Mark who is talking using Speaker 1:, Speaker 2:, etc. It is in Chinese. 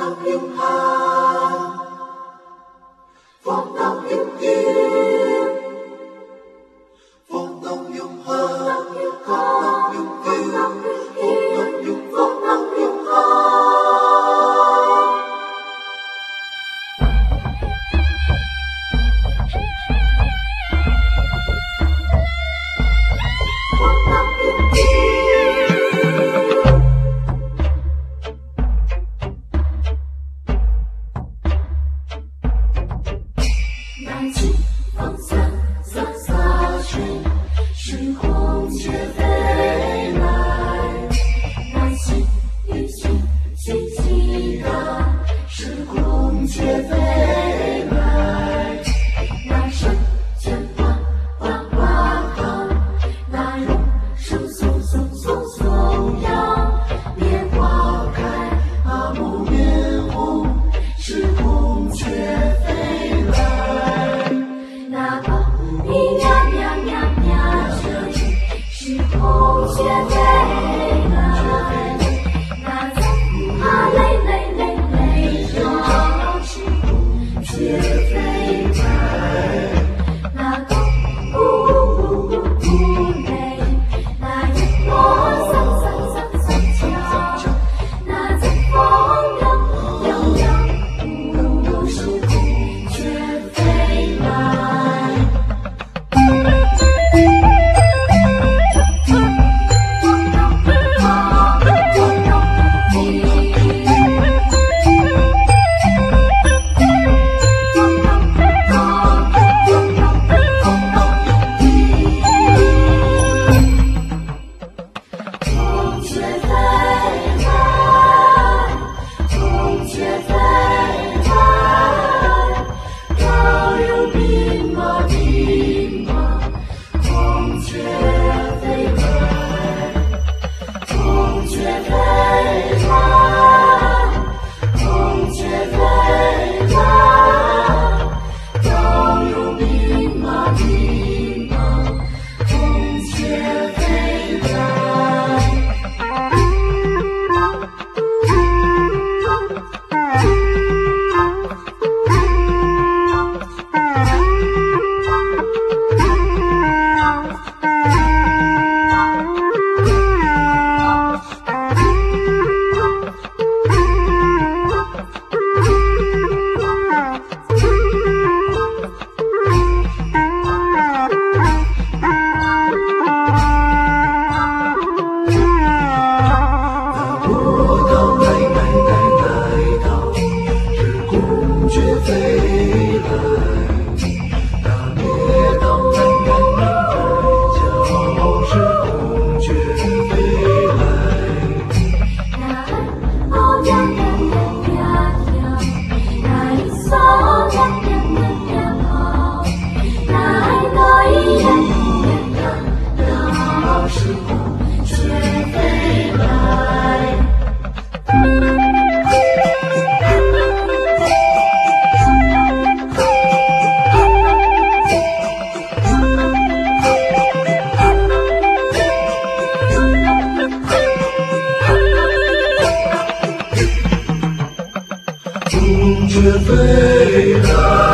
Speaker 1: 能永恒，风能永远，风能永恒，风能永远，风能永恒。
Speaker 2: 南极风散洒洒去，时空却飞来。南极雨淅淅淅的，时空却飞来。那山间花花花开，那榕树松松松松摇。莲花开，阿木面红，时空却飞来。那狗咪喵喵喵喵声，时空却飞来。那草啊累累累累着，时空却飞来。那狗呜呜呜呜累，那野花桑桑桑桑叫，那阵风摇摇摇，时空却飞来。风却飞来，风却飞来，高有兵马兵马，风却飞来，风却飞来，风却飞来，高有兵马兵马，风却飞来。
Speaker 1: 却飞来，那灭到南辕明儿，叫时空却飞来。
Speaker 2: 那哦喵喵喵喵喵，那一梭喵喵喵喵跑，那多一呀呀呀，时空却飞来。
Speaker 1: 风却飞来。